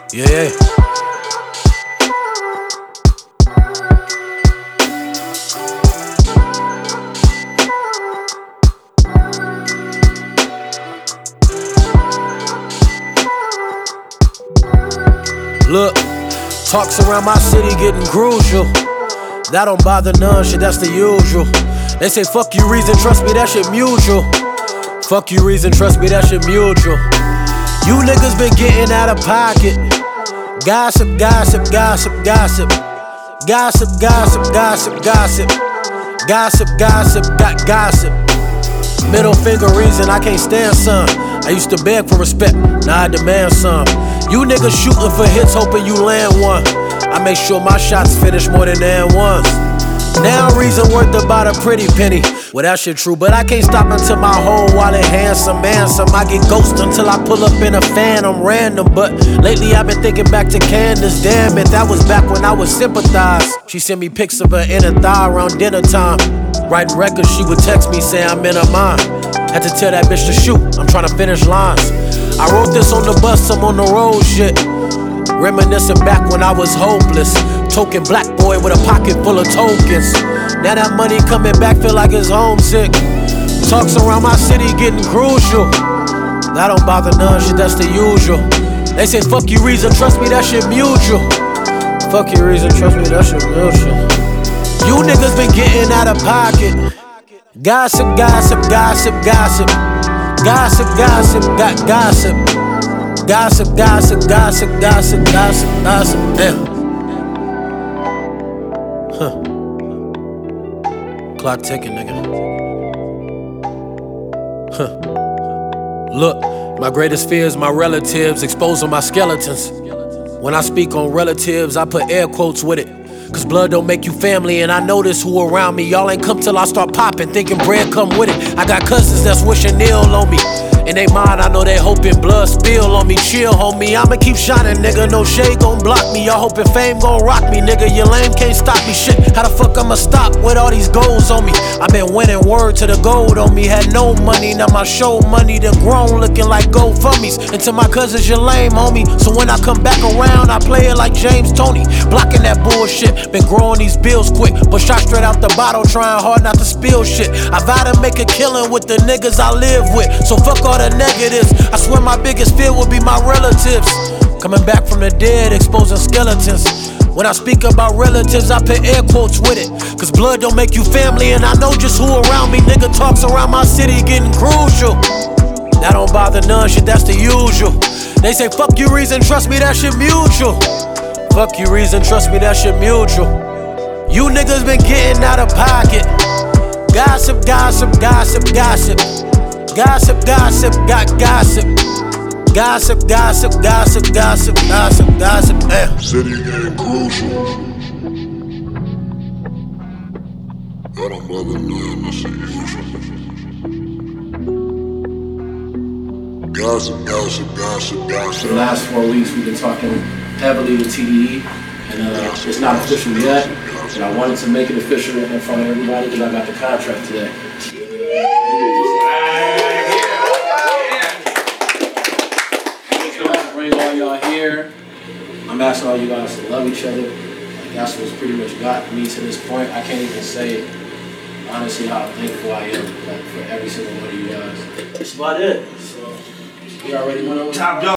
Yeah. Look, talks around my city getting crucial. That don't bother none, shit, that's the usual. They say fuck you reason, trust me, that shit mutual. Fuck you reason, trust me, that shit mutual. You niggas been getting out of pocket. Gossip, gossip, gossip, gossip. Gossip, gossip, gossip, gossip. Gossip, gossip, gossip. Middle finger reason I can't stand some. I used to beg for respect, now I demand some. You niggas shooting for hits, hoping you land one. I make sure my shots finish more than once. Now reason worth about a pretty penny. Well, that shit true, but I can't stop until my whole wallet handsome. I get ghost until I pull up in a phantom random. But lately I've been thinking back to Candace. Damn it, that was back when I was sympathized. She sent me pics of her inner thigh around dinner time. Writing records, she would text me saying I'm in her mind. Had to tell that bitch to shoot, I'm trying to finish lines. I wrote this on the bus, I'm on the road shit. Reminiscing back when I was hopeless. Token black boy with a pocket full of tokens. Now that money coming back, feel like it's homesick. Talks around my city getting crucial. That don't bother none, shit, that's the usual. They say fuck you reason, trust me, that shit mutual. Fuck you reason, trust me, that shit mutual. You niggas been getting out of pocket. Gossip, gossip, gossip, gossip. Gossip, gossip, gossip. Gossip, gossip, gossip, gossip, gossip, gossip. Damn. Clock ticking, nigga. Look, my greatest fear is my relatives exposing my skeletons. When I speak on relatives, I put air quotes with it. Cause blood don't make you family, and I notice who around me. Y'all ain't come till I start popping, thinking bread come with it. I got cousins that's wishing ill on me. In they mind, I know they hoping blood spill on me. Chill, homie, I'ma keep shining, nigga. No shade gon' block me. Y'all hoping fame gon' rock me, nigga. Your lame can't stop me, shit. How the fuck I'ma stop with all these goals on me? I been winning, word to the gold on me. Had no money, now my show money done grown, looking like GoFundMes. And to my cousins, you're lame, homie. So when I come back around, I play it like James Toney. Blocking that bullshit, been growing these bills quick, but shot straight out the bottle, trying hard not to spill shit. I vow to make a killing with the niggas I live with. So fuck all the negatives. I swear my biggest fear will be my relatives coming back from the dead, exposing skeletons. When I speak about relatives, I put air quotes with it. Cause blood don't make you family, and I know just who around me. Nigga talks around my city getting crucial. That don't bother none, shit, that's the usual. They say fuck you reason, trust me, that shit mutual. Fuck you reason, trust me, that shit mutual. You niggas been getting out of pocket. Gossip, gossip, gossip, gossip. Gossip, gossip, gossip. Gossip, gossip, gossip, gossip, gossip, gossip, damn. City getting crucial. I don't bother none, that's the usual. Gossip, gossip, gossip, gossip. The last 4 weeks we've been talking heavily with TDE, and it's not official yet, but I wanted to make it official in front of everybody because I got the contract today. Bring all y'all here. I'm asking all you guys to love each other. Like, that's what's pretty much got me to this point. I can't even say honestly how thankful I am, like, for every single one of you guys. That's about it. So we already went over. Top dog.